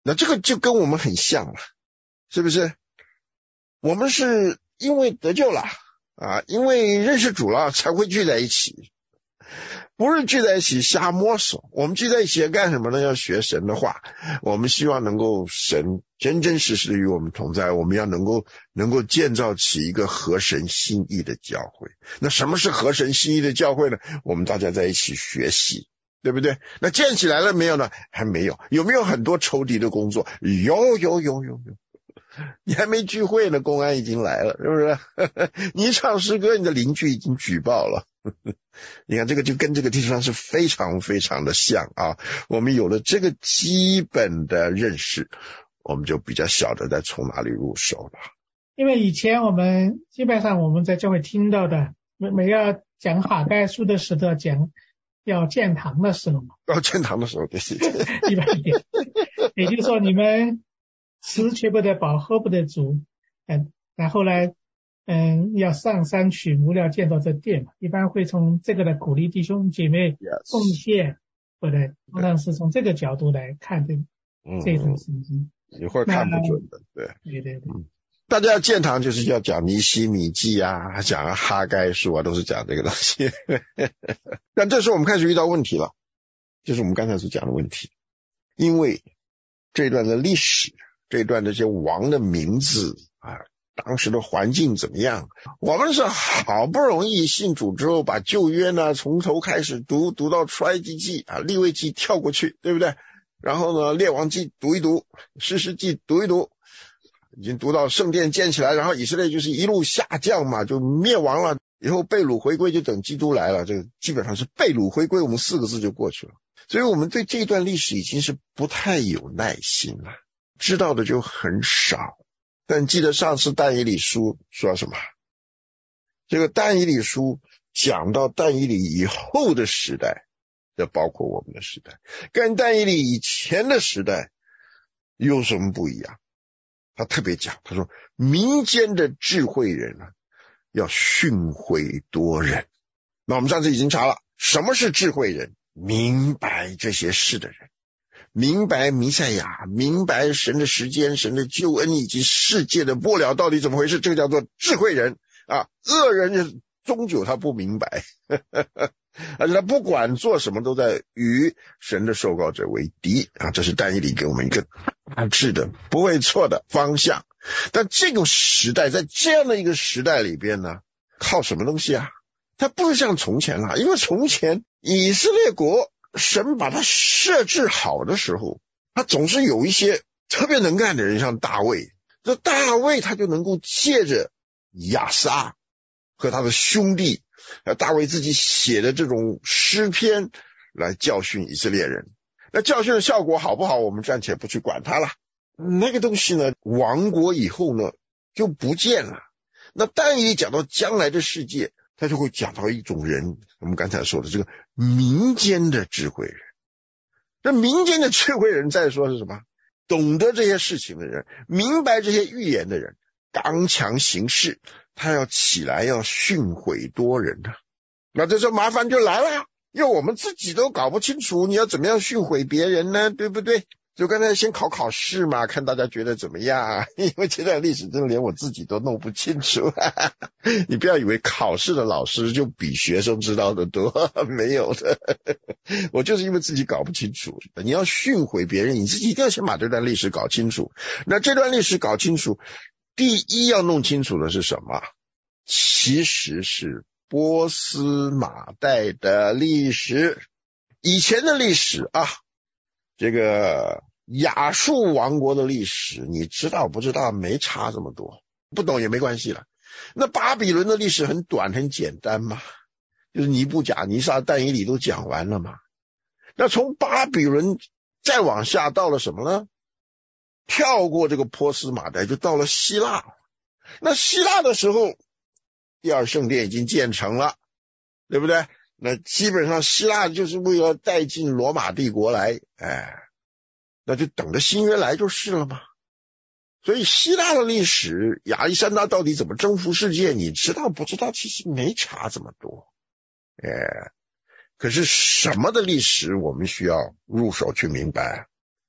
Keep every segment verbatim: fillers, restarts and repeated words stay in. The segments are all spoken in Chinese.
那这个就跟我们很像了，是不是？我们是因为得救了啊，因为认识主了才会聚在一起，不是聚在一起瞎摸索。我们聚在一起要干什么呢？要学神的话，我们希望能够神真真实实与我们同在，我们要能够能够建造起一个合神心意的教会。那什么是合神心意的教会呢？我们大家在一起学习，对不对？那建起来了没有呢？还没有。有没有很多仇敌的工作？有有有有有。你还没聚会呢，公安已经来了，是不是？你一唱诗歌，你的邻居已经举报了。你看这个就跟这个地方是非常非常的像啊。我们有了这个基本的认识，我们就比较晓得在从哪里入手了。 因为以前我们基本上我们在教会听到的，每每要讲哈该书的时候要讲要建堂的时候嘛， 要建堂的时候，对对对， 一般一点，也就是说你们吃却不得饱，喝不得足，嗯，然后呢，嗯，要上山取木料建造这殿嘛，一般会从这个来鼓励弟兄姐妹奉献，或者通常是从这个角度来看这这种圣经。 一会儿看不准的，对， 对对对。 嗯，大家要建堂就是要讲尼希米记啊，讲哈该书啊，都是讲这个东西。但这时候我们开始遇到问题了，就是我们刚才所讲的问题，因为这段的历史。这一段这些王的名字啊，当时的环境怎么样？我们是好不容易信主之后，把旧约呢从头开始读，读到出埃及记啊、利未记跳过去，对不对？然后呢，列王记读一读，士师记读一读，已经读到圣殿建起来，然后以色列就是一路下降嘛，就灭亡了。以后被掳回归就等基督来了，这个基本上是被掳回归，我们四个字就过去了。所以我们对这段历史已经是不太有耐心了。知道的就很少。但记得上次但以理书说什么？这个但以理书讲到但以理以后的时代，这包括我们的时代，跟但以理以前的时代有什么不一样？他特别讲，他说民间的智慧人啊，要训诲多人。那我们上次已经查了，什么是智慧人？明白这些事的人，明白弥赛亚，明白神的时间、神的救恩以及世界的末了到底怎么回事，这个叫做智慧人啊。恶人终究他不明白，而且他不管做什么都在与神的受膏者为敌啊。这是但以理给我们一个大致的不会错的方向。但这个时代，在这样的一个时代里边呢，靠什么东西啊？它不是像从前了，因为从前以色列国神把他设置好的时候，他总是有一些特别能干的人，像大卫。这大卫他就能够借着亚撒和他的兄弟，大卫自己写的这种诗篇来教训以色列人。那教训的效果好不好，我们暂且不去管它了。那个东西呢，亡国以后呢就不见了。那但以理讲到将来的世界，他就会讲到一种人，我们刚才说的这个民间的智慧人。这民间的智慧人再说是什么？懂得这些事情的人，明白这些预言的人，刚强行事，他要起来要训诲多人啊。那这时候麻烦就来了，因为我们自己都搞不清楚你要怎么样训诲别人呢，对不对？就刚才先考考试嘛，看大家觉得怎么样啊？因为这段历史真的连我自己都弄不清楚。你不要以为考试的老师就比学生知道的多，没有的。我就是因为自己搞不清楚。你要训诲别人，你自己一定要先把这段历史搞清楚。那这段历史搞清楚，第一要弄清楚的是什么？其实是波斯马代的历史。以前的历史啊，这个亚述王国的历史，你知道不知道？没差这么多，不懂也没关系了。那巴比伦的历史很短很简单嘛，就是尼布甲尼撒、但以理都讲完了嘛。那从巴比伦再往下到了什么呢？跳过这个波斯马代就到了希腊。那希腊的时候，第二圣殿已经建成了，对不对？那基本上希腊就是为了带进罗马帝国来，哎，那就等着新约来就是了嘛。所以希腊的历史，亚历山大到底怎么征服世界，你知道不知道？其实没差这么多。哎，可是什么的历史我们需要入手去明白？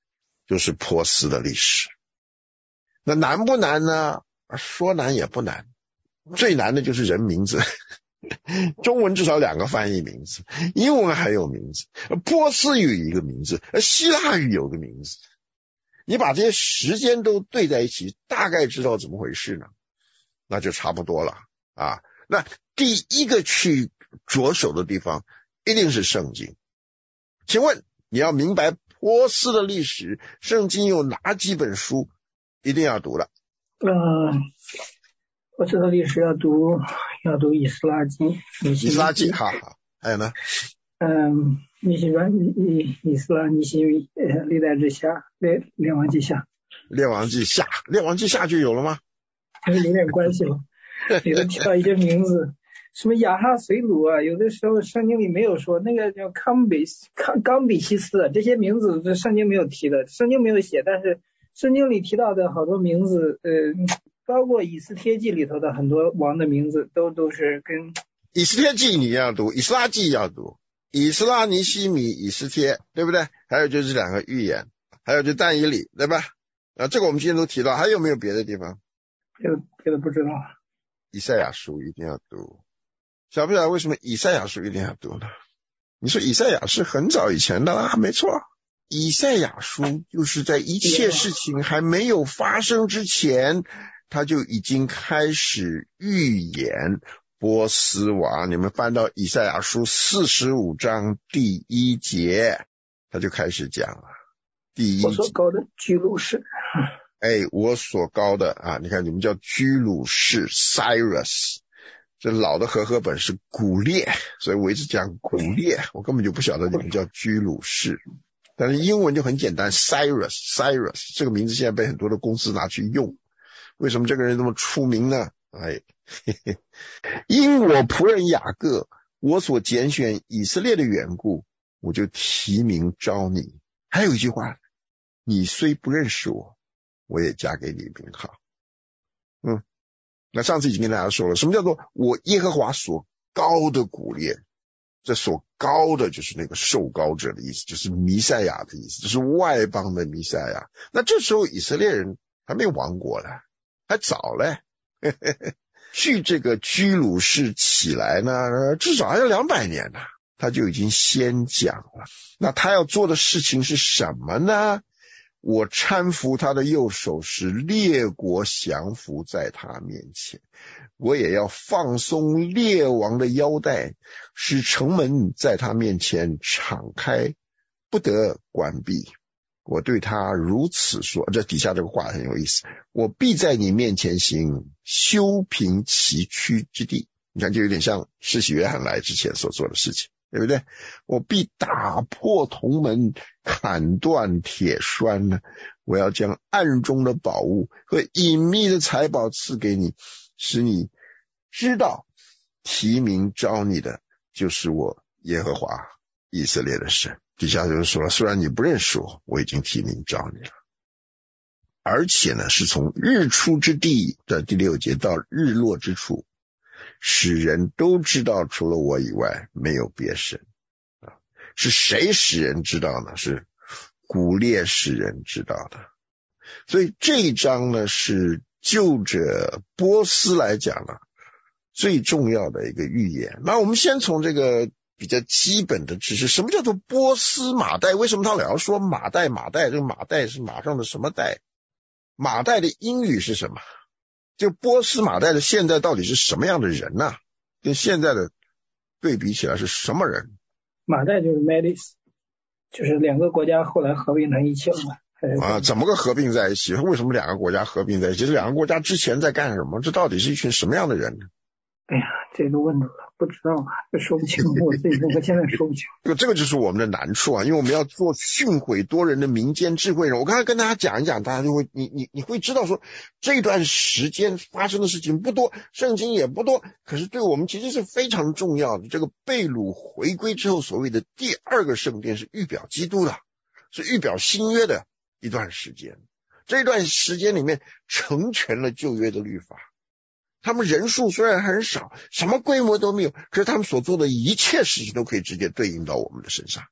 就是波斯的历史。那难不难呢？说难也不难，最难的就是人名字。中文至少两个翻译名字，英文还有名字，波斯语一个名字，希腊语有个名字。你把这些时间都对在一起，大概知道怎么回事呢？那就差不多了啊。那第一个去着手的地方一定是圣经。请问你要明白波斯的历史，圣经有哪几本书一定要读的？ 呃，波斯的历史要读要读以斯拉记， 以斯拉记，好好，还有呢？ 嗯，尼西米以以斯拉尼西米呃历代之下，列列王记下， 列王记下，列王记下就有了吗？ 有点关系了，里头提到一些名字，什么亚哈随鲁啊，有的时候圣经里没有说，那个叫康比康冈比西斯，这些名字这圣经没有提的，圣经没有写，但是圣经里提到的好多名字，呃，包括以斯帖记里头的很多王的名字，都都是跟以斯帖记你要读，以斯拉记要读，以斯拉尼西米以斯帖，对不对？还有就是两个预言，还有就但以理，对吧？啊，这个我们今天都提到，还有没有别的地方？ 别的别的不知道。 以赛亚书一定要读，晓不晓得为什么以赛亚书一定要读呢？你说以赛亚是很早以前的啦，没错。以赛亚书就是在一切事情还没有发生之前，他就已经开始预言波斯王。你们翻到以赛亚书四十五章第一节，他就开始讲了。第一节， 我所高的居鲁士， 哎，我所高的啊，你看你们叫居鲁士 Cyrus， 这老的和合本是古列，所以我一直讲古列，我根本就不晓得你们叫居鲁士。但是英文就很简单 Cyrus Cyrus 这个名字现在被很多的公司拿去用，为什么这个人这么出名呢？哎，嘿嘿，因我仆人雅各我所拣选以色列的缘故，我就提名召你。还有一句话，你虽不认识我，我也加给你名号。嗯，那上次已经跟大家说了，什么叫做我耶和华所高的古列？这所高的就是那个受高者的意思，就是弥赛亚的意思，就是外邦的弥赛亚。那这时候以色列人还没亡国了，还早嘞。据这个居鲁士起来呢，至少还有两百年呢，他就已经先讲了。那他要做的事情是什么呢？我搀扶他的右手，使列国降服在他面前。我也要放松列王的腰带，使城门在他面前敞开，不得关闭。我对他如此说，这底下这个话很有意思。我必在你面前行修平崎岖之地。你看，就有点像施洗约翰来之前所做的事情，对不对？我必打破铜门，砍断铁栓呢。我要将暗中的宝物和隐秘的财宝赐给你，使你知道提名召你的就是我耶和华以色列的神。底下就是说，虽然你不认识我，我已经提名召你了。而且呢，是从日出之地的第六节到日落之处，使人都知道除了我以外没有别神。啊，是谁使人知道呢？是古列使人知道的。所以这一章呢，是就着波斯来讲呢，最重要的一个预言。那我们先从这个比较基本的知识，什么叫做波斯马代？为什么他老要说马代马代？这个马代是马上的什么代？马代的英语是什么？这个波斯马代的现在到底是什么样的人呢、啊？跟现在的对比起来是什么人？ 马代就是 Medes， 就是两个国家后来合并成一起了嘛。 啊，怎么个合并在一起？为什么两个国家合并在一起？这两个国家之前在干什么？这到底是一群什么样的人呢？ 哎呀，这都问住了，不知道啊，说不清，我自己我现在说不清。 这个就是我们的难处啊，因为我们要做训诲多人的民间智慧人。我刚才跟大家讲一讲，大家就会你你你会知道说，这段时间发生的事情不多，圣经也不多，可是对我们其实是非常重要的。这个被掳回归之后，所谓的第二个圣殿是预表基督的，是预表新约的一段时间。这段时间里面成全了旧约的律法。他们人数虽然很少，什么规模都没有，可是他们所做的一切事情都可以直接对应到我们的身上。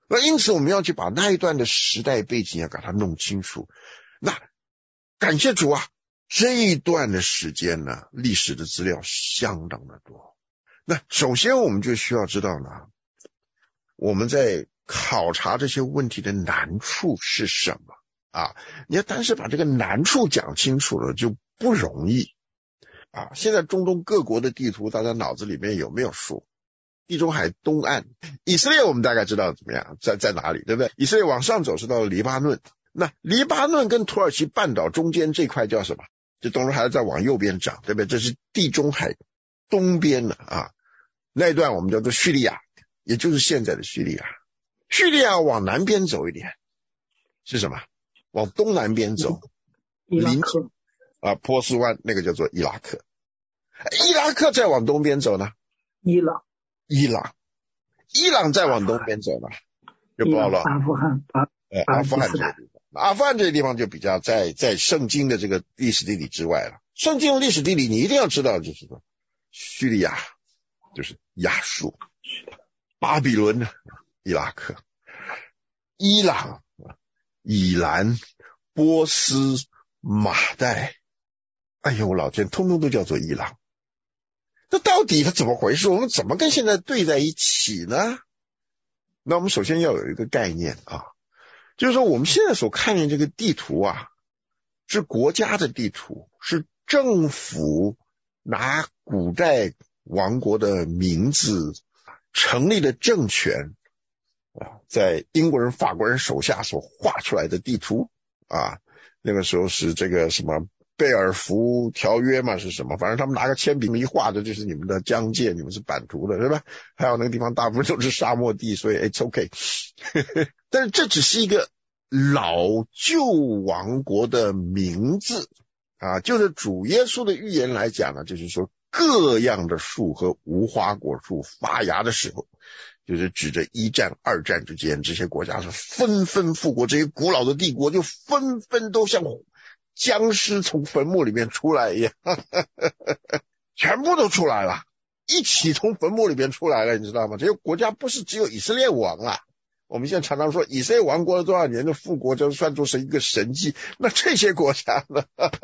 那因此我们要去把那一段的时代背景要给它弄清楚。那感谢主啊，这一段的时间呢，历史的资料相当的多。那首先我们就需要知道呢，我们在考察这些问题的难处是什么啊？你要单是把这个难处讲清楚了就不容易啊。现在中东各国的地图大家脑子里面有没有数？地中海东岸，以色列我们大概知道怎么样，在在哪里，对不对？以色列往上走是到了黎巴嫩，那黎巴嫩跟土耳其半岛中间这块叫什么？这东西还在往右边长，对不对？这是地中海东边的啊，那一段我们叫做叙利亚，也就是现在的叙利亚。叙利亚往南边走一点是什么？往东南边走， 伊拉克啊，波斯湾那个叫做伊拉克。伊拉克再往东边走呢？ 伊朗。 伊朗，伊朗再往东边走呢，就包了阿富汗， 呃，阿富汗这个地方，阿富汗这个地方就比较在在圣经的这个历史地理之外了。圣经的历史地理你一定要知道，就是说，叙利亚就是亚述，巴比伦伊拉克，伊朗、以兰、波斯、马代，哎呦，老天，通通都叫做伊朗。那到底它怎么回事？我们怎么跟现在对在一起呢？那我们首先要有一个概念啊，就是说我们现在所看见这个地图啊，是国家的地图，是政府拿古代王国的名字成立的政权啊，在英国人、法国人手下所画出来的地图啊，那个时候是这个什么贝尔福条约嘛，是什么？反正他们拿个铅笔一画的就是你们的疆界，你们是版图的，对吧？还有那个地方大部分都是沙漠地，所以 it's okay 但是这只是一个老旧王国的名字啊，就是主耶稣的预言来讲呢，就是说各样的树和无花果树发芽的时候，就是指着一战二战之间，这些国家是纷纷复国，这些古老的帝国就纷纷都像僵尸从坟墓里面出来一样全部都出来了，一起从坟墓里面出来了，你知道吗？这些国家不是只有以色列王啊，我们现在常常说以色列王国了多少年的复国就算作是一个神迹，那这些国家呢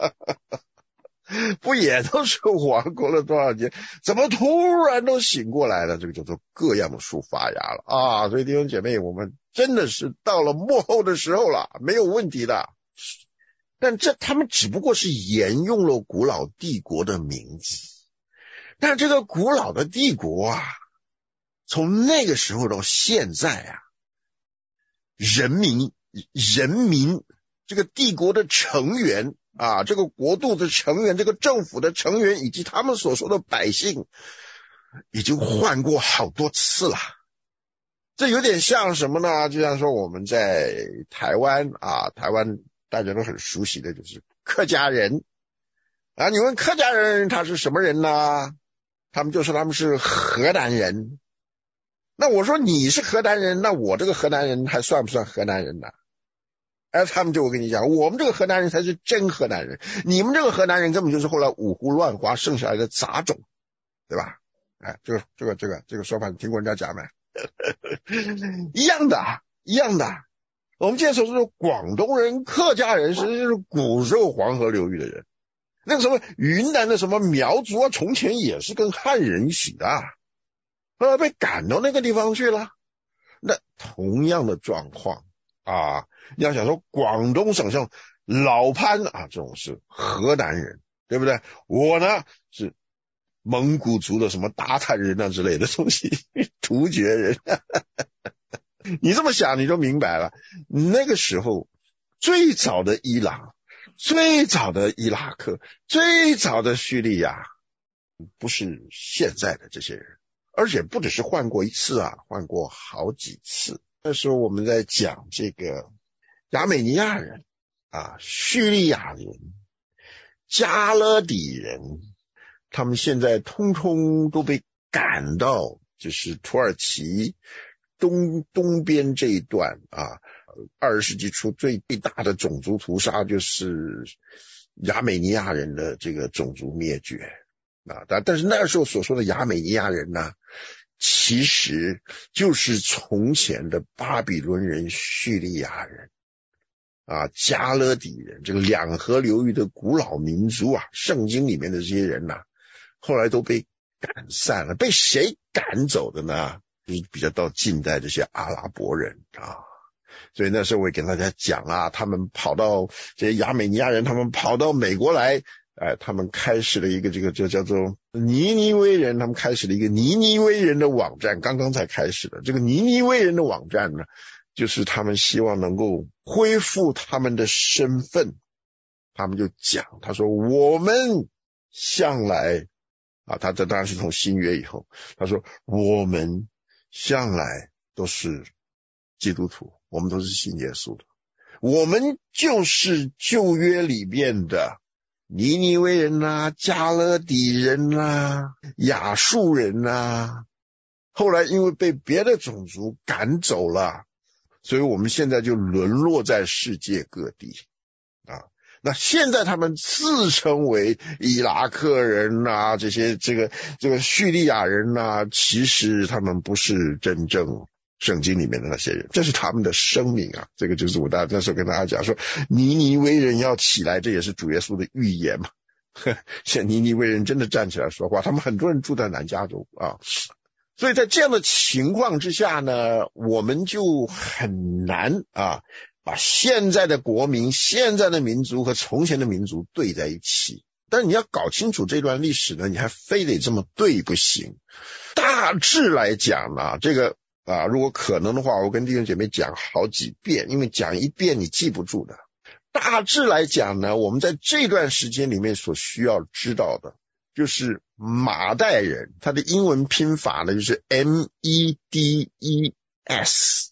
不也都是亡国了多少年，怎么突然都醒过来了？这个叫做各样的树发芽了啊！所以弟兄姐妹，我们真的是到了末后的时候了，没有问题的。但这他们只不过是沿用了古老帝国的名字，但这个古老的帝国啊，从那个时候到现在啊，人民人民这个帝国的成员啊，这个国度的成员，这个政府的成员以及他们所说的百姓已经换过好多次了。这有点像什么呢？就像说我们在台湾啊，台湾大家都很熟悉的就是客家人啊，你问客家人他是什么人呢？他们就说他们是河南人。那我说你是河南人，那我这个河南人还算不算河南人呢？哎，他们就会跟你讲，我们这个河南人才是真河南人，你们这个河南人根本就是后来五胡乱华剩下来的杂种，对吧？哎，这个这个这个这个说法你听过人家讲没？一样的，一样的。我们今天所说的广东人、客家人，实际上是古时候黄河流域的人。那个什么云南的什么苗族啊，从前也是跟汉人一起的，后来被赶到那个地方去了。那同样的状况啊，你要想说广东省像老潘啊，这种是河南人，对不对？我呢是蒙古族的什么鞑靼人啊之类的东西，突厥人。你这么想你就明白了，那个时候最早的伊朗、最早的伊拉克、最早的叙利亚不是现在的这些人，而且不只是换过一次啊，换过好几次。那时候我们在讲这个亚美尼亚人啊、叙利亚人、加勒底人，他们现在通通都被赶到就是土耳其东东边这一段啊，二十世纪初最大的种族屠杀就是亚美尼亚人的这个种族灭绝啊。但但是那时候所说的亚美尼亚人呢， 其实就是从前的巴比伦人、叙利亚人啊、加勒底人，这个两河流域的古老民族啊，圣经里面的这些人呐、啊，后来都被赶散了。被谁赶走的呢？就是比较到近代这些阿拉伯人啊。所以那时候我也跟大家讲啊，他们跑到这些亚美尼亚人，他们跑到美国来，哎，他们开始了一个这个就叫做尼尼微人，他们开始了一个尼尼微人的网站，刚刚才开始的。这个尼尼微人的网站呢，就是他们希望能够恢复他们的身份。他们就讲，他说我们向来啊，他这当然是从新约以后，他说我们向来都是基督徒，我们都是信耶稣的，我们就是旧约里面的尼尼微人啊、加勒底人啊、亚述人啊，后来因为被别的种族赶走了，所以我们现在就沦落在世界各地啊。那现在他们自称为伊拉克人啊，这些这个这个叙利亚人啊，其实他们不是真正圣经里面的那些人，这是他们的声明啊。这个就是我大那时候跟大家讲说，尼尼微人要起来，这也是主耶稣的预言嘛。现在尼尼微人真的站起来说话，他们很多人住在南加州啊。所以在这样的情况之下呢，我们就很难啊把现在的国民、现在的民族和从前的民族对在一起。但是你要搞清楚这段历史呢，你还非得这么对不行。大致来讲呢，这个啊，如果可能的话，我跟弟兄姐妹讲好几遍，因为讲一遍你记不住的。大致来讲呢，我们在这段时间里面所需要知道的就是马代人，他的英文拼法呢就是 M E D E S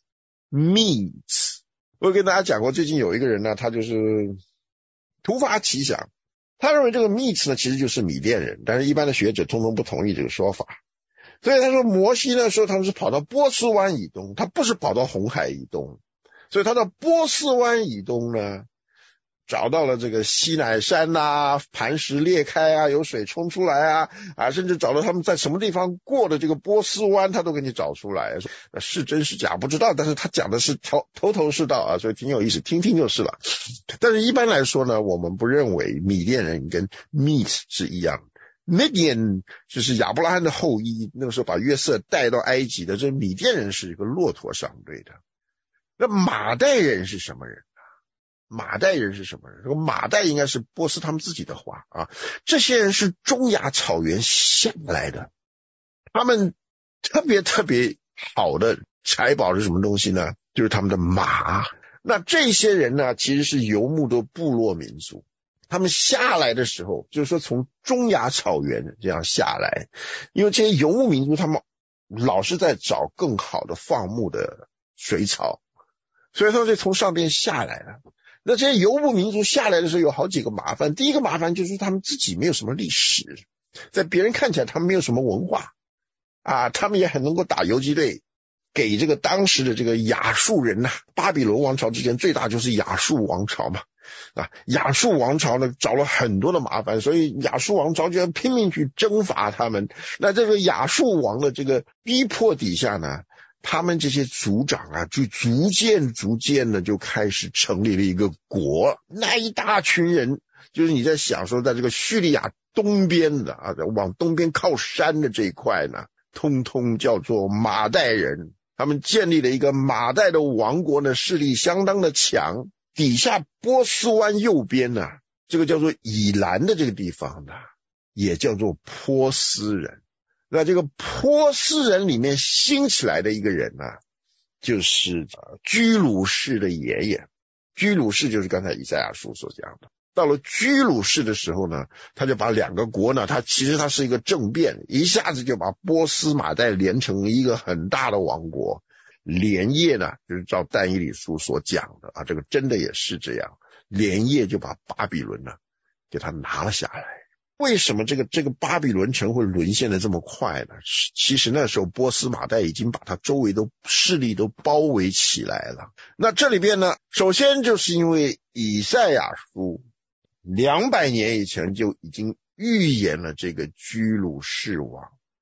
Medes。我跟大家讲过，最近有一个人呢，他就是突发奇想，他认为这个 Medes 呢其实就是米甸人，但是一般的学者通通不同意这个说法。所以他说摩西那时候他们是跑到波斯湾以东，他不是跑到红海以东，所以他到波斯湾以东呢，找到了这个西乃山啊，磐石裂开啊，有水冲出来啊，啊，甚至找到他们在什么地方过的这个波斯湾，他都给你找出来。是真是假不知道，但是他讲的是头头头是道啊，所以挺有意思，听听就是了。但是一般来说呢，我们不认为米甸人跟 Medes 是一样的。Midian 就是亚伯拉罕的后裔，那个时候把约瑟带到埃及的，这米甸人是一个骆驼上队的。那马代人是什么人？马代人是什么人？这个马代应该是波斯他们自己的话啊。这些人是中亚草原下来的，他们特别特别好的财宝是什么东西呢？就是他们的马。那这些人呢，其实是游牧的部落民族，他们下来的时候，就是说从中亚草原这样下来，因为这些游牧民族他们老是在找更好的放牧的水草，所以说就从上边下来了。那这些游牧民族下来的时候有好几个麻烦。第一个麻烦就是他们自己没有什么历史，在别人看起来他们没有什么文化啊，他们也很能够打游击队，给这个当时的这个亚述人呐、啊，巴比伦王朝之前最大就是亚述王朝嘛，啊，亚述王朝呢找了很多的麻烦，所以亚述王朝就要拼命去征伐他们。那这个亚述王的这个逼迫底下呢，他们这些族长啊，就逐渐逐渐的就开始成立了一个国。那一大群人，就是你在想说，在这个叙利亚东边的啊，往东边靠山的这一块呢，通通叫做马代人。他们建立了一个马代的王国呢，势力相当的强。底下波斯湾右边呢，这个叫做以兰的这个地方呢，也叫做波斯人。那这个波斯人里面兴起来的一个人呢，就是居鲁士的爷爷。居鲁士就是刚才以赛亚书所讲的。到了居鲁士的时候呢，他就把两个国呢，他其实他是一个政变，一下子就把波斯马代连成一个很大的王国。连夜呢，就是照但以理书所讲的啊，这个真的也是这样，连夜就把巴比伦呢给他拿了下来。为什么这个这个巴比伦城会沦陷的这么快呢？其实那时候波斯马代已经把他周围的势力都包围起来了。那这里边呢，首先就是因为以赛亚书两百年以前就已经预言了这个居鲁士王。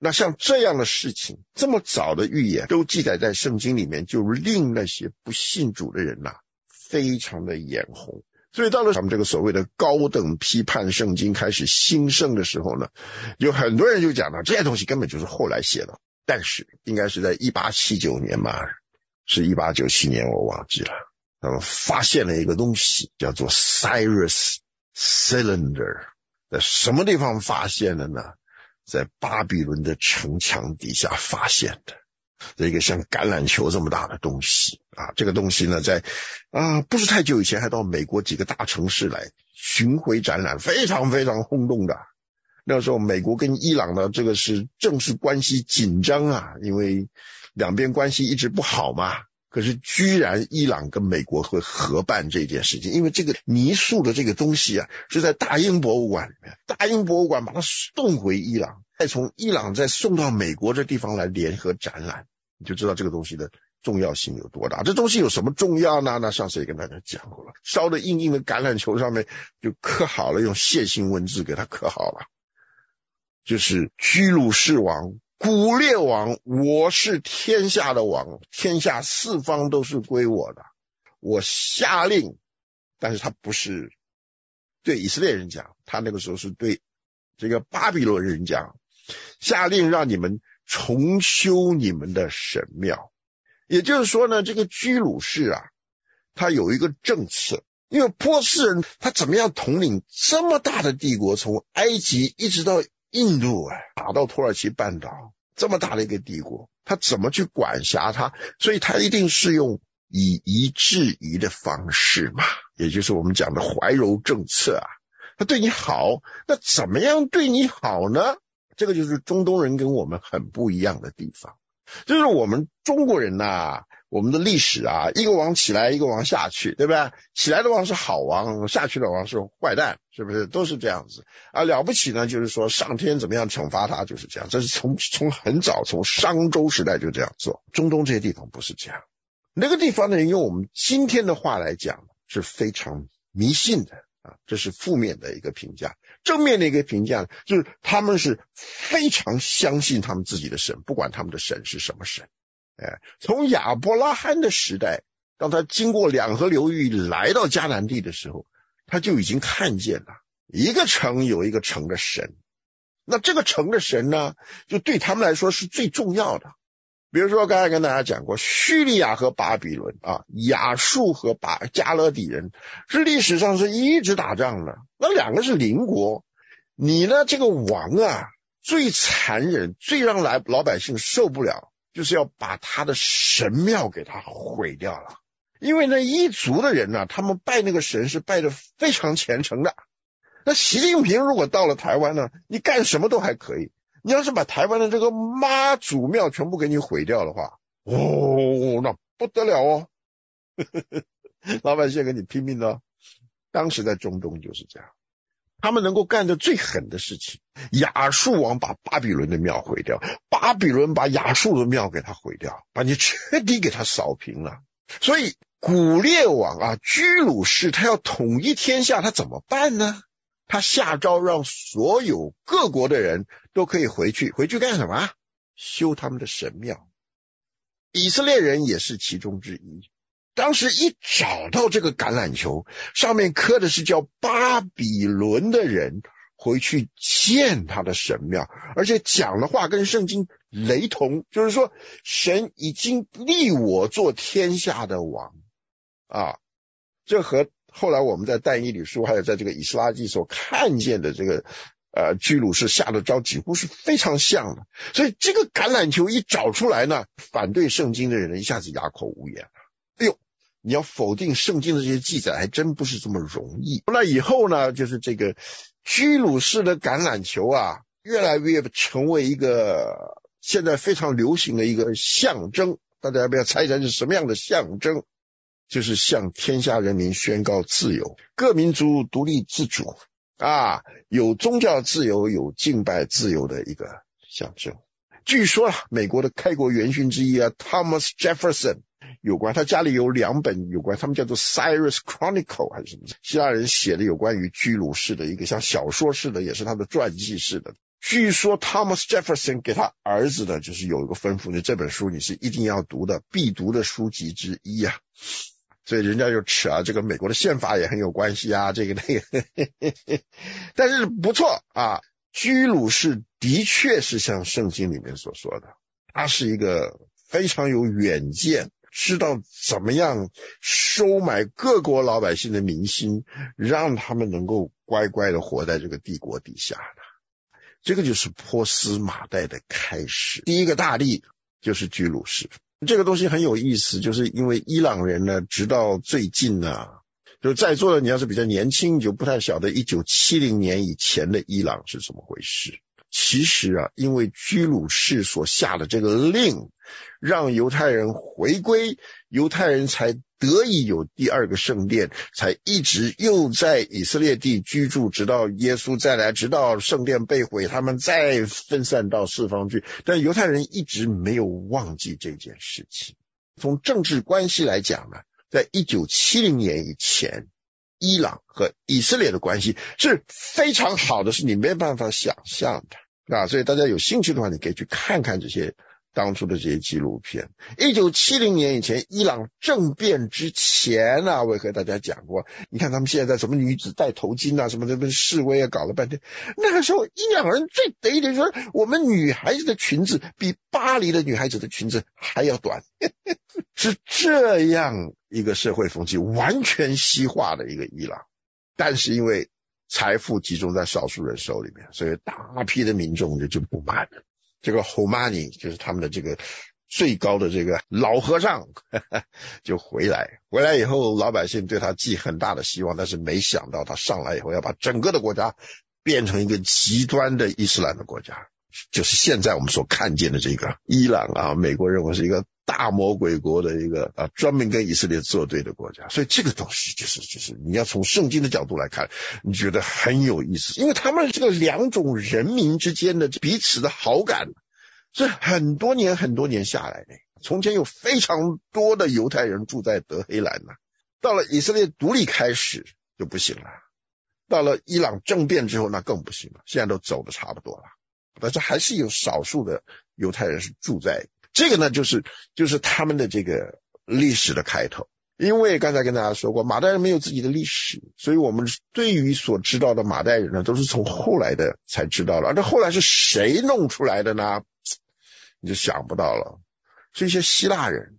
那像这样的事情，这么早的预言都记载在圣经里面，就令那些不信主的人呐、啊，非常的眼红。所以到了他们这个所谓的高等批判圣经开始兴盛的时候呢，有很多人就讲了，这些东西根本就是后来写的。但是应该是在一八七九年嘛，是一八九七年我忘记了，他们发现了一个东西叫做 Cyrus Cylinder， 在什么地方发现的呢？在巴比伦的城墙底下发现的。这一个像橄榄球这么大的东西啊，这个东西呢，在啊不是太久以前还到美国几个大城市来巡回展览，非常非常轰动的。那时候美国跟伊朗的这个是正式关系紧张啊，因为两边关系一直不好嘛。可是居然伊朗跟美国会合办这件事情，因为这个泥塑的这个东西啊，是在大英博物馆里面，大英博物馆把它送回伊朗，再从伊朗再送到美国这地方来联合展览，你就知道这个东西的重要性有多大。这东西有什么重要呢？那上次也跟大家讲过了，烧的硬硬的橄榄球上面就刻好了，用楔形文字给它刻好了，就是居鲁士王古列王，我是天下的王，天下四方都是归我的，我下令。但是他不是对以色列人讲，他那个时候是对这个巴比伦人讲，下令让你们重修你们的神庙。也就是说呢，这个居鲁士啊，他有一个政策，因为波斯人他怎么样统领这么大的帝国，从埃及一直到印度，哎，打到土耳其半岛，这么大的一个帝国，他怎么去管辖它？所以他一定是用以夷制夷的方式嘛，也就是我们讲的怀柔政策啊。他对你好，那怎么样对你好呢？这个就是中东人跟我们很不一样的地方。就是我们中国人呐、啊，我们的历史啊，一个王起来一个王下去，对不对？起来的王是好王，下去的王是坏蛋，是不是？都是这样子啊。了不起呢，就是说上天怎么样惩罚他，就是这样。这是从从很早从商周时代就这样做。中东这些地方不是这样，那个地方呢，用我们今天的话来讲是非常迷信的啊，这是负面的一个评价。正面的一个评价就是他们是非常相信他们自己的神，不管他们的神是什么神。哎，从亚伯拉罕的时代，当他经过两河流域来到迦南地的时候，他就已经看见了一个城有一个城的神。那这个城的神呢，就对他们来说是最重要的。比如说刚才跟大家讲过，叙利亚和巴比伦啊，亚述和巴加勒底人是历史上是一直打仗的，那两个是邻国。你呢这个王啊，最残忍最让来老百姓受不了，就是要把他的神庙给他毁掉了。因为那一族的人呢、啊，他们拜那个神是拜得非常虔诚的。那习近平如果到了台湾呢，你干什么都还可以，你要是把台湾的这个妈祖庙全部给你毁掉的话，哦，那不得了哦。老百姓跟你拼命的。当时在中东就是这样，他们能够干的最狠的事情，亚述王把巴比伦的庙毁掉，巴比伦把亚述的庙给他毁掉，把你彻底给他扫平了。所以古列王啊，居鲁士他要统一天下，他怎么办呢？他下诏让所有各国的人都可以回去，回去干什么？修他们的神庙。以色列人也是其中之一。当时一找到这个橄榄球，上面刻的是叫巴比伦的人回去建他的神庙，而且讲的话跟圣经雷同，就是说神已经立我做天下的王啊。这和后来我们在但以理书还有在这个以斯拉记所看见的这个呃居鲁士下的诏几乎是非常像的。所以这个橄榄球一找出来呢，反对圣经的人一下子哑口无言了。哎呦，你要否定圣经的这些记载还真不是这么容易。那以后呢，就是这个居鲁士的橄榄球啊，越来越成为一个现在非常流行的一个象征。大家要不要猜一猜是什么样的象征？就是向天下人民宣告自由，各民族独立自主啊，有宗教自由，有敬拜自由的一个象征。 据说啊，美国的开国元勋之一啊 Thomas Jefferson 有关，他家里有两本有关，他们叫做 Cyrus Chronicle 还是什么，希腊人写的有关于居鲁士的一个像小说式的，也是他的传记式的。据说 Thomas Jefferson 给他儿子的就是有一个吩咐，就这本书你是一定要读的，必读的书籍之一啊。所以人家就扯啊，这个美国的宪法也很有关系啊，这个那个但是不错啊，居鲁士的确是像圣经里面所说的，他是一个非常有远见，知道怎么样收买各国老百姓的民心，让他们能够乖乖的活在这个帝国底下的。这个就是波斯马代的开始，第一个大例就是居鲁士。这个东西很有意思，就是因为伊朗人呢，直到最近啊，就在座的你要是比较年轻，你就不太晓得一九七零年以前的伊朗是怎么回事。其实啊，因为居鲁士所下的这个令，让犹太人回归，犹太人才得以有第二个圣殿，才一直又在以色列地居住，直到耶稣再来，直到圣殿被毁，他们再分散到四方去。但犹太人一直没有忘记这件事情。从政治关系来讲呢，在一九七零年以前，伊朗和以色列的关系是非常好的，是你没办法想象的啊！所以大家有兴趣的话，你可以去看看这些当初的这些纪录片。一九七零年以前，伊朗政变之前啊，我也和大家讲过，你看他们现在什么女子戴头巾啊，什么什么示威啊，搞了半天。那个时候伊朗人最得意的说，我们女孩子的裙子比巴黎的女孩子的裙子还要短是这样一个社会风气完全西化的一个伊朗。但是因为财富集中在少数人手里面，所以大批的民众就就不满了。这个 Khomeini 就是他们的这个最高的这个老和尚呵呵就回来，回来以后老百姓对他寄很大的希望，但是没想到他上来以后要把整个的国家变成一个极端的伊斯兰的国家，就是现在我们所看见的这个伊朗啊，美国认为是一个大魔鬼国的一个啊，专门跟以色列作对的国家。所以这个东西就是就是你要从圣经的角度来看，你觉得很有意思，因为他们这个两种人民之间的彼此的好感是很多年很多年下来的。从前有非常多的犹太人住在德黑兰呢，到了以色列独立开始就不行了，到了伊朗政变之后那更不行了，现在都走的差不多了，但是还是有少数的犹太人是住在这个呢，就是就是他们的这个历史的开头。因为刚才跟大家说过，马代人没有自己的历史，所以我们对于所知道的马代人呢，都是从后来的才知道的。而这后来是谁弄出来的呢？你就想不到了，是一些希腊人。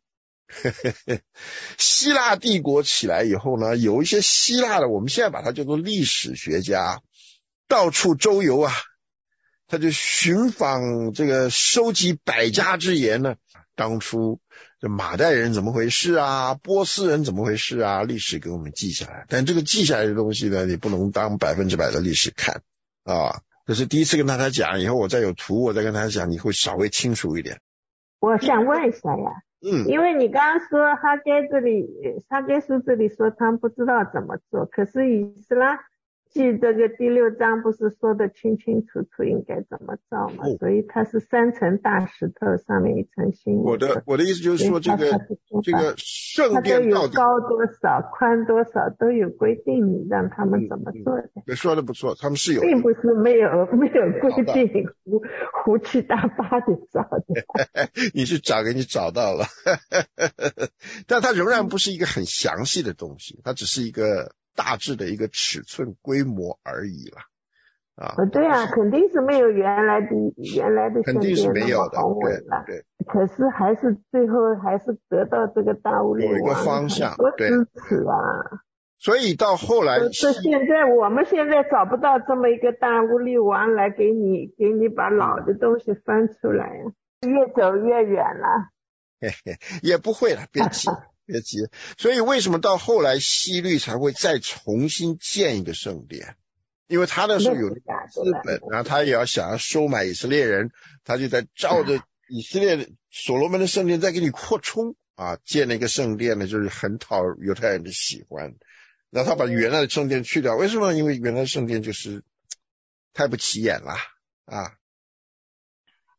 希腊帝国起来以后呢，有一些希腊的，我们现在把它叫做历史学家，到处周游啊，他就寻访这个收集百家之言呢。当初这马代人怎么回事啊，波斯人怎么回事啊，历史给我们记下来。但这个记下来的东西呢，你不能当百分之百的历史看啊。这是第一次跟大家讲，以后我再有图我再跟大家讲，你会稍微清楚一点。 我想问一下呀，嗯，因为你刚刚说哈该这里哈该书这里说他们不知道怎么做，可是以斯拉记这个第六章不是说的清清楚楚应该怎么造嘛、哦、所以它是三层大石头上面一层新的。 我的我的意思就是说这个这个圣殿到底高多少宽多少都有规定，你让他们怎么做的、 嗯嗯、说的不错，他们是有， 并不是没有没有规定胡胡七大八的找的你是找给你找到了但它仍然不是一个很详细的东西，它只是一个大致的一个尺寸规模而已啦。啊， 对啊，肯定是没有原来的原来的肯定是没有的， 对对。可是还是最后还是得到这个大乌力王有一个方向， 多支持啊。 所以到后来， 这现在我们现在找不到这么一个大乌力王来给你给你把老的东西翻出来啊，越走越远了。 嘿嘿，也不会了，别急。别急，所以为什么到后来希律才会再重新建一个圣殿？因为他那时候有资本，然后他也要想要收买以色列人，他就在照着以色列所罗门的圣殿再给你扩充啊，建了一个圣殿呢，就是很讨犹太人的喜欢。然后他把原来的圣殿去掉，为什么？因为原来的圣殿就是太不起眼了啊。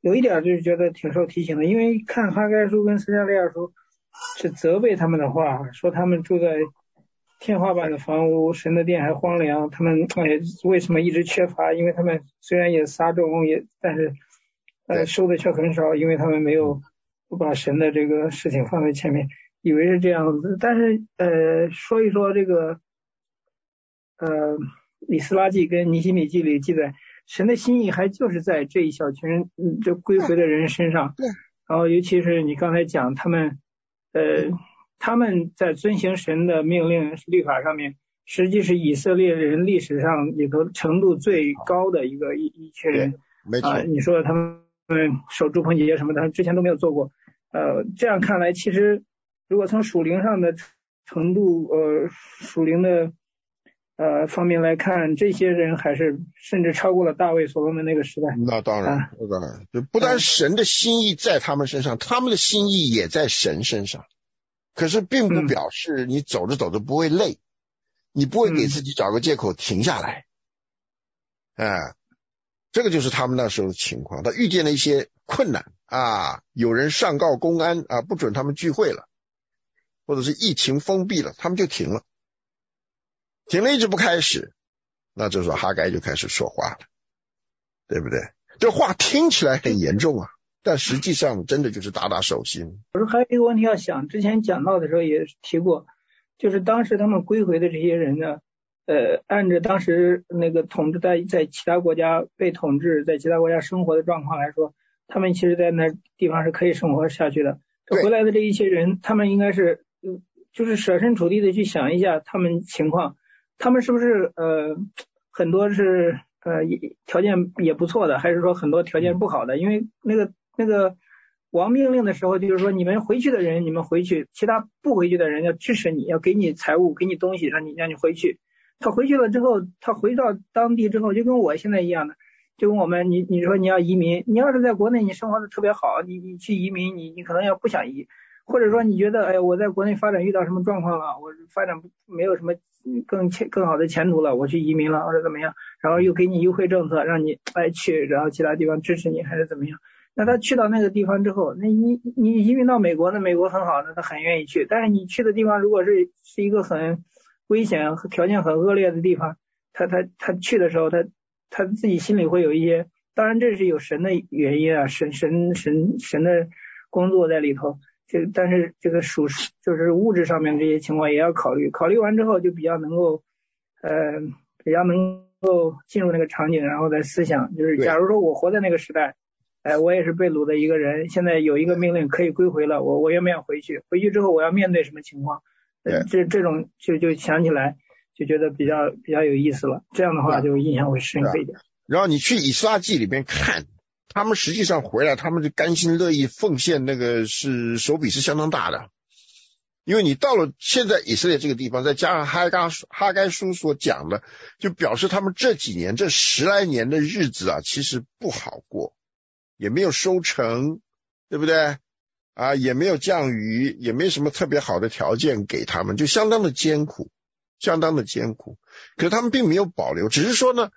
有一点就是觉得挺受提醒的，因为看哈该书跟撒迦利亚书是责备他们的话，说他们住在天花板的房屋，神的殿还荒凉，他们哎为什么一直缺乏？因为他们虽然也撒种，也但是呃收的却很少，因为他们没有不把神的这个事情放在前面，以为是这样子。但是呃说一说这个呃以斯拉记跟尼希米记里记载，神的心意还就是在这一小群人，嗯，这归回的人身上。 对。 然后尤其是你刚才讲，他们，呃，他们在遵行神的命令律法上面，实际是以色列人历史上里头程度最高的一个一一群人。 没错。 啊、呃，你说他们守住棚节什么的，之前都没有做过。呃，这样看来，其实如果从属灵上的程度，呃，属灵的。呃，方面来看，这些人还是甚至超过了大卫所罗门那个时代。 那当然，那当然，就不但神的心意在他们身上，他们的心意也在神身上。可是并不表示你走着走着不会累，你不会给自己找个借口停下来。哎，这个就是他们那时候的情况。他遇见了一些困难啊，有人上告公安啊，不准他们聚会了，或者是疫情封闭了，他们就停了。停了一直不开始，那这时候哈该就开始说话了，对不对？这话听起来很严重啊，但实际上真的就是打打手心。 我说还有一个问题要想，之前讲到的时候也提过，就是当时他们归回的这些人呢，呃，按照当时那个统治在在其他国家被统治，在其他国家生活的状况来说，他们其实在那地方是可以生活下去的。这回来的这一些人，他们应该是就是设身处地的去想一下他们情况。他们是不是呃很多是呃条件也不错的，还是说很多条件不好的？因为那个那个王命令的时候，就是说你们回去的人你们回去，其他不回去的人要支持你，要给你财物，给你东西，让你让你回去。他回去了之后，他回到当地之后，就跟我现在一样的，就跟我们你你说你要移民，你要是在国内你生活的特别好，你你去移民，你你可能要不想移。或者说你觉得哎我在国内发展遇到什么状况了，我发展没有什么更前更好的前途了，我去移民了或者怎么样，然后又给你优惠政策让你哎去，然后其他地方支持你还是怎么样。那他去到那个地方之后，那你你移民到美国，那美国很好，那他很愿意去。但是你去的地方如果是是一个很危险条件很恶劣的地方，他他他去的时候他他自己心里会有一些，当然这是有神的原因啊，神神神神的工作在里头。这但是这个属就是物质上面这些情况也要考虑，考虑完之后就比较能够呃比较能够进入那个场景，然后再思想，就是假如说我活在那个时代，哎，我也是被掳的一个人，现在有一个命令可以归回了，我我愿不愿意回去？回去之后我要面对什么情况？呃、这这种就就想起来就觉得比较比较有意思了，这样的话就印象会深刻一点。 然后你去以斯拉记里边看。他们实际上回来，他们就甘心乐意奉献，那个是手笔是相当大的。因为你到了现在以色列这个地方，再加上哈该哈该书所讲的，就表示他们这几年这十来年的日子啊，其实不好过，也没有收成，对不对啊？也没有降雨，也没什么特别好的条件给他们，就相当的艰苦，相当的艰苦。可是他们并没有保留，只是说呢。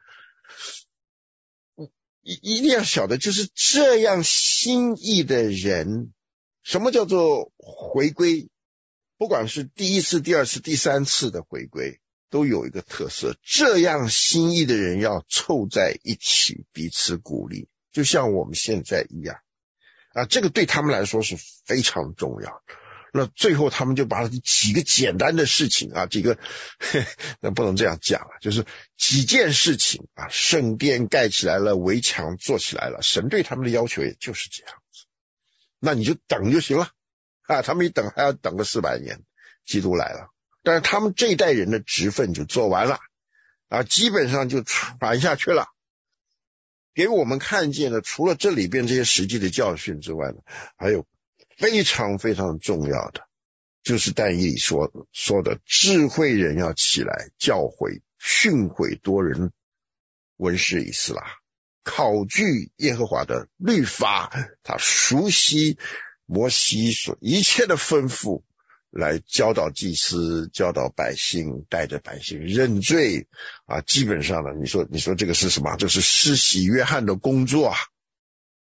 一一定要晓得，就是这样心意的人，什么叫做回归？不管是第一次、第二次、第三次的回归，都有一个特色，这样心意的人要凑在一起，彼此鼓励，就像我们现在一样啊，这个对他们来说是非常重要。那最后他们就把几个简单的事情啊，几个那不能这样讲了，就是几件事情啊，圣殿盖起来了，围墙做起来了，神对他们的要求也就是这样子。那你就等就行了啊，他们一等还要等个四百年，基督来了。但是他们这一代人的职分就做完了啊，基本上就传下去了。给我们看见的，除了这里边这些实际的教训之外呢，还有非常非常重要的，就是但以理说说的，智慧人要起来教诲训诲多人文士以斯拉，考据耶和华的律法，他熟悉摩西所一切的吩咐，来教导祭司，教导百姓，带着百姓认罪啊。基本上呢，你说你说这个是什么？这是施洗约翰的工作啊。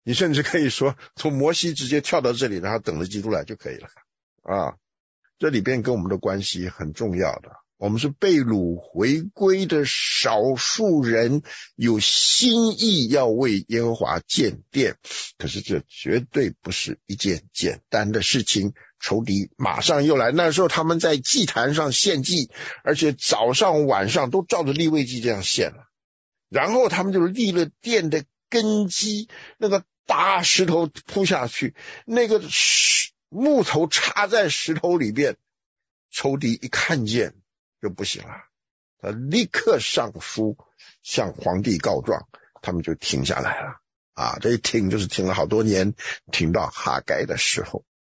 你甚至可以说从摩西直接跳到这里，然后等着基督来就可以了啊。这里边跟我们的关系很重要的，我们是被掳回归的少数人，有心意要为耶和华建殿，可是这绝对不是一件简单的事情，仇敌马上又来。那时候他们在祭坛上献祭，而且早上晚上都照着利未记这样献了，然后他们就立了殿的根基，那个大石头铺下去，那个木头插在石头里边，仇敌一看见就不行了，他立刻上书向皇帝告状，他们就停下来了啊！这一停就是停了好多年，停到哈该的时候。